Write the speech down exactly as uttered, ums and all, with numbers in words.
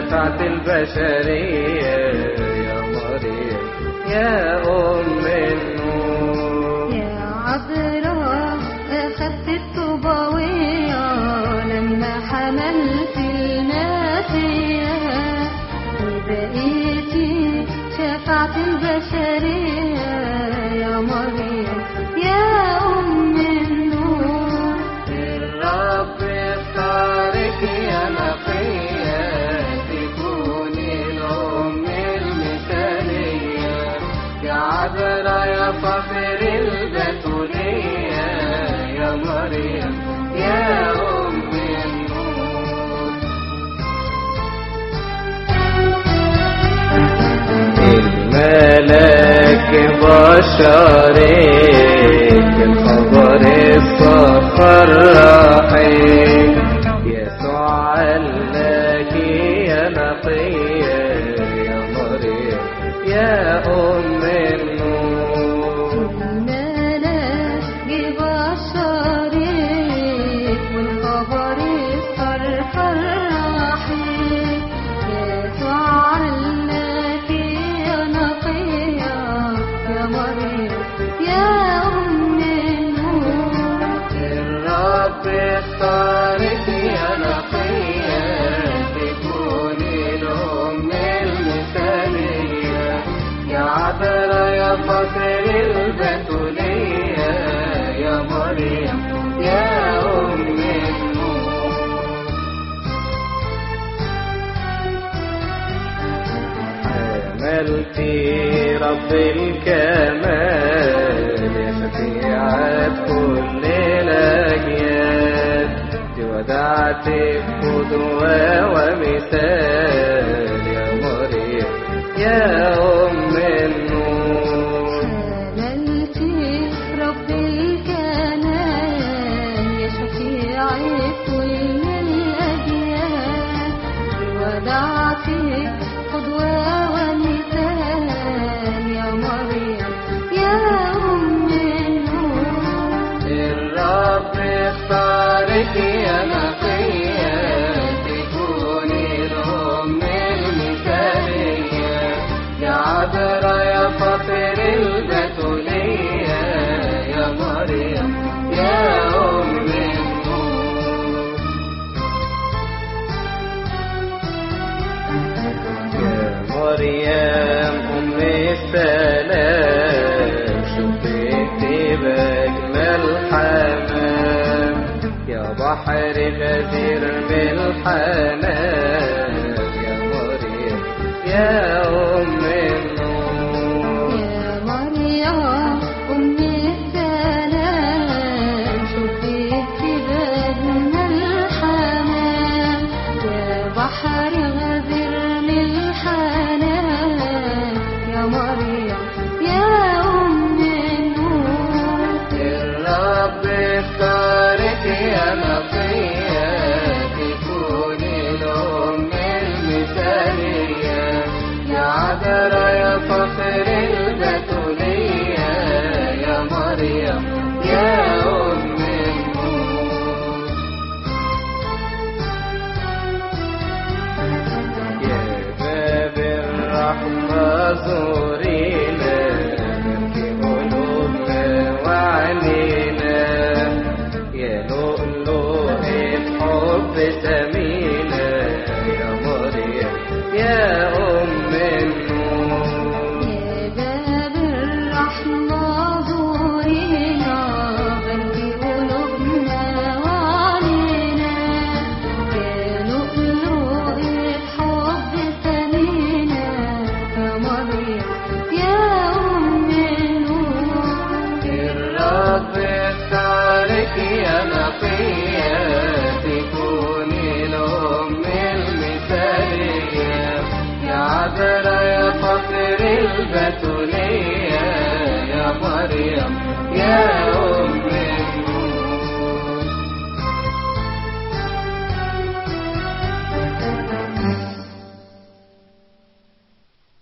شفعت البشرية يا مريم يا أم النور. يا عذراء أخذت الطوباوية لما حملت المسيح، وبقيتي شفعت البشرية يا مريم يا أم النور. الرب اختارك يا نقية تكوني الأم المثالية، يا عذراء يا فخر البتولية يا مريم يا أم النور. الملاك بشرك بالخبر الصخر الرحيم، يسوع لك يا نقية يا مريم يا أم النور. الملاك بشرك والخبر الصرح الرحيم، يسوع لك يا نقية يا مريم يا أم النور. الرب اختارك يا نقية تكوني الأم المثالية، يا عذراء يا فخر البتولية يا مريم يا أم النور. حملتي رب الكمال يا شفيعة كل الأجيال، ودعتك قدوة ومثال يا مريم يا أم النور. حملتي رب الكمال يا شفيعة كل الأجيال، ودعتك قدوة ومثال يا مريم يا أم النور. الرب اختارك يا نقية تكوني الأم المثالية، يا عذراء يا فخر البتولية يا مريم يا أم النور. يا مريم أم السلام شفيتي بأجمل حمام، يا بحر غزير بالحنان يا مريم يا أم النور. يا مريم أم السلام شفيتي بأجمل حمام، يا بحر غزير من الحنان يا مريم يا أم النور. الرب اختارك يا نقية تكوني الأم المثالية، يا عذراء يا فخر البتولية يا مريم يا أم النور. يا باب الرحمة زورينا نبكي قلوبنا وعنينا، يا لؤلؤ الحب ثمينة يا مريم يا أم النور. يا باب الرحمة زورينا بلكي قلوبنا وعنينا، يا لؤلؤ الحب ثمينة يا مريم يا أم النور. الرب اختارك يا نقية تكوني الأم المثالية، يا عذراء يا فخر البتولية يا مريم يا